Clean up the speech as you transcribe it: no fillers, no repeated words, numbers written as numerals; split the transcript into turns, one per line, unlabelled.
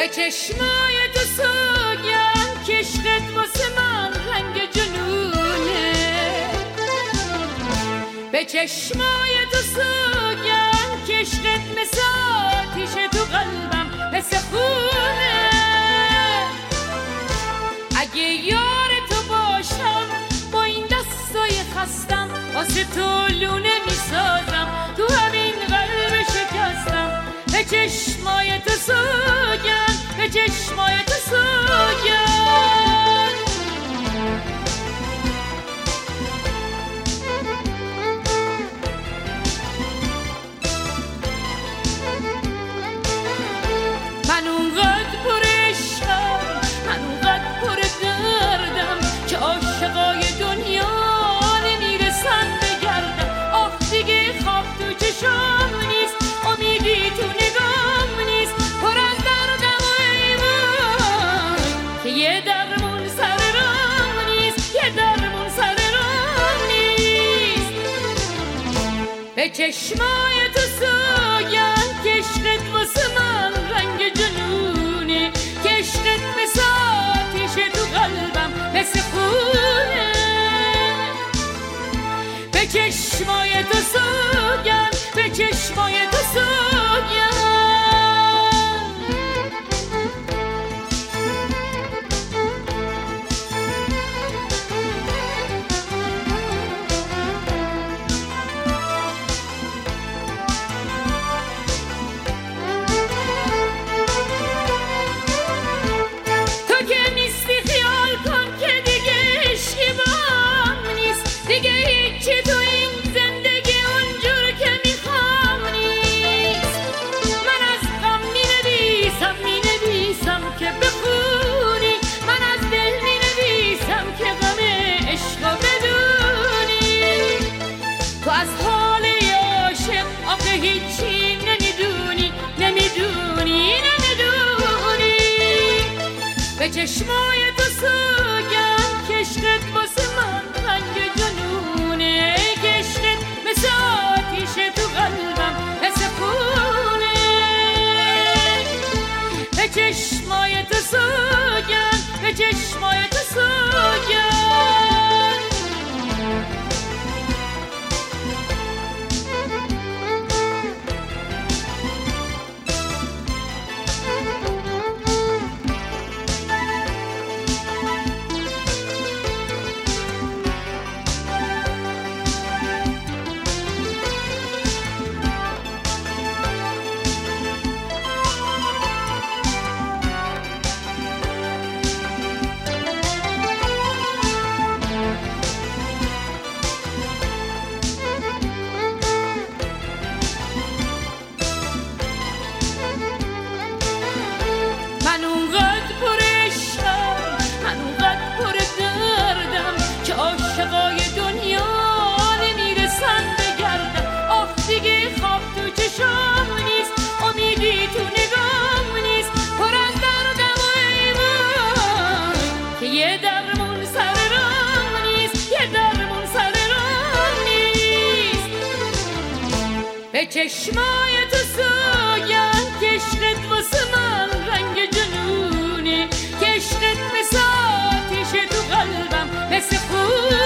به چشمای تو سوگم که عشقت واسه من رنگ جنونه، به چشمای تو سوگم که عشقت مثل آتیش تو قلبم مثل خونه. اگه یار تو باشم با این دستای خستم واسه تو لونه میسازم تو همین قلب شکستم. به چشمای تو سوگم، به چشمای تو سوگم. من اونقدر پر عشقم، من اونقدر پر دردم که عاشقای دنیا نمیرسن بگردم. آخ دیگه خواب تو چشام نیست، امیدی تو نگام نیست، پر از دردم و ایمان که یه درمون سر راه نیست، یه درمون سر راه نیست. به چشمای تو سوگم که عشقت واسه من رنگ جنونه، که عشقت مثل آتیش تو قلبم مثل خونه. به چشمای تو سوگم، به چشمای تو سوگم. تو که نیستی خیال کن که دیگه عشقی بام نیست، دیگه هیچی تو این زندگی اونجور که میخوام نیست. من از غم مینویسم که بخونی، من از دل مینویسم که غم عشقو بدونی. تو از حال عاشق آخه هیچی نمیدونی، نمیدونی، نمیدونی. به چشمای تو سوگم که عشقت واسه من رنگ جنونه، که عشقت مثل آتیش تو قلبم مثل خونه. به چشمای تو سوگم، به چشمای تو سوگم. من اونقدر پر عشقم، من اونقدر پر دردم که عاشقای دنیا نمیرسن بگردم. آخ دیگه خواب تو چشام نیست، امیدی تو نگام نیست، پر از دردم و ایمان که یه درمون سر راه نیست، یه درمون سر راه نیست. به چشمای تو سوگم که عشقت واسه من رنگ جنونه، که عشقت مثل آتیش تو قلبم مثل خون.